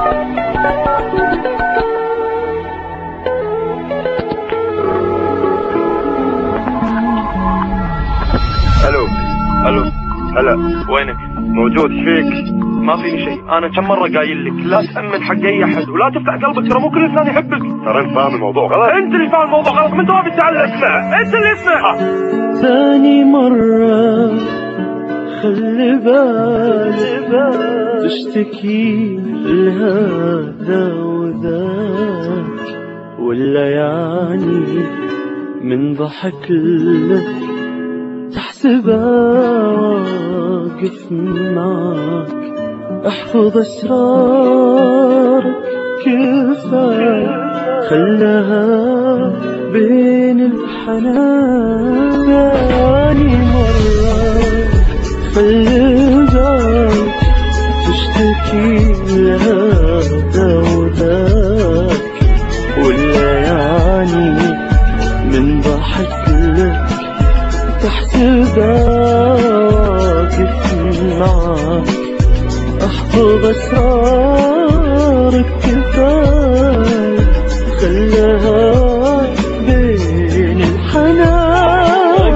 الو هلا وينك؟ موجود فيك؟ ما فيني شيء، انا كم مره قايل لك لا تأمن حق اي احد ولا تفتح قلبك، ترى مو كل انسان يحبك. ترى انت فاهم الموضوع غلط. انت اللي فاهم الموضوع غلط، من توابي تتعلم. اسمع، انت اللي اسمع. ثاني مرة خلي بالك تشتكي لهذا وذاك، ولا يعني من ضحك لك تحسبها واقف معك. احفظ اسرارك كفاية، خلها بين الحنان. ثاني مرة خلي بالك تشتكي لهذا وذاك، ولا يعني من ضحك لك تحسبها واقف معك. احفظ اسرارك كفاية، خلها بين الحنان.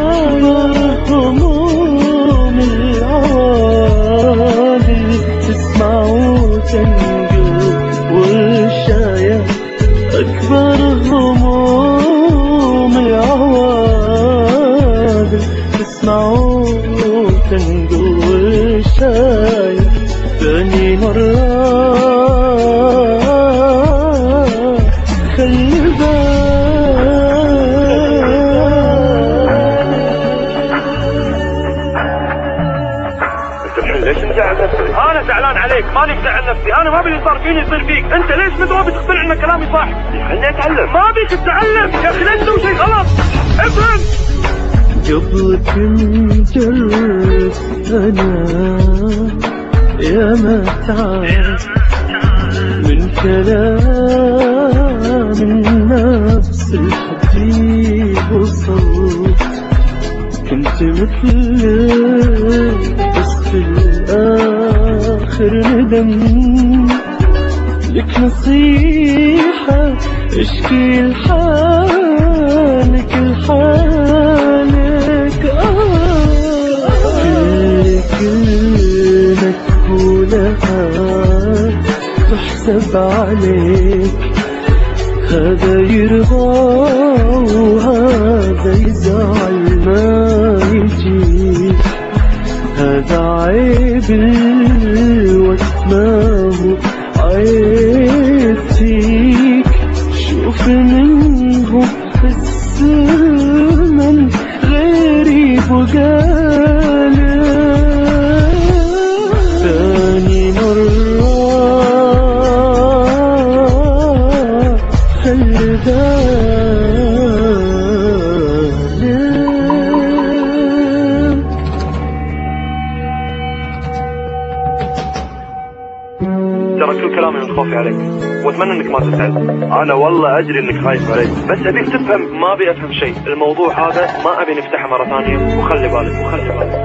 هموم العوالي تسمع وتنقل والشاية، اكبر هموم العوالي تسمع وتنقل والشاية. ثاني مرة خلي ليش مزعل نفسك؟ انا زعلان عليك، ماني مزعل نفسي. انا ما باللي صار فيني يصير فيك. انت ليش مترابي تقتنع ان كلامي صح؟ خليني اتعلم. ما بيك تتعلم يا اخي، لا تسوي شيء غلط. افهم. قبل كنت جربت انا يا ما تعرف من كلام النفس الحبيب وصوت. كنت مثلك بس في الآخر ندم. لك نصيحة اشكي لحالك لحالك. كلمة تقولها تحسب عليك، هذا يرضى وهذا يزعل ما يجيك. هذا عيب الوقت ما هو عيب فيك. شوف منه الزمن غريب وقالب. ثاني مرة خلي ترى كل كلامي من خوفي عليك، واتمنى انك ما تزعل. انا والله ادري انك خايف علي، بس ابيك تفهم. ما ابي افهم شيء، الموضوع هذا ما ابي نفتحه مرة ثانية، وخلي بالك.